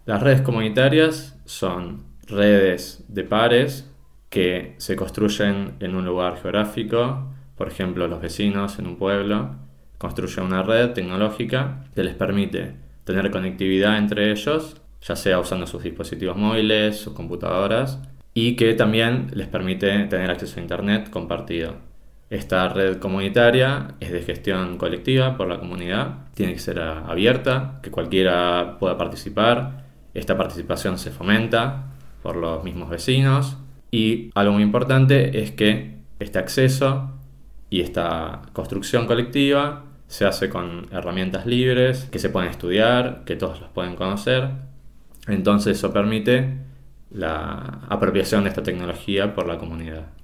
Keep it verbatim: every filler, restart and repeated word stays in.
Las redes comunitarias son redes de pares que se construyen en un lugar geográfico. Por ejemplo, los vecinos en un pueblo construyen una red tecnológica que les permite tener conectividad entre ellos, ya sea usando sus dispositivos móviles, sus computadoras, y que también les permite tener acceso a internet compartido. Esta red comunitaria es de gestión colectiva por la comunidad, tiene que ser abierta, que cualquiera pueda participar. Esta participación se fomenta por los mismos vecinos y algo muy importante es que este acceso y esta construcción colectiva se hace con herramientas libres que se pueden estudiar, que todos los pueden conocer. Entonces eso permite la apropiación de esta tecnología por la comunidad.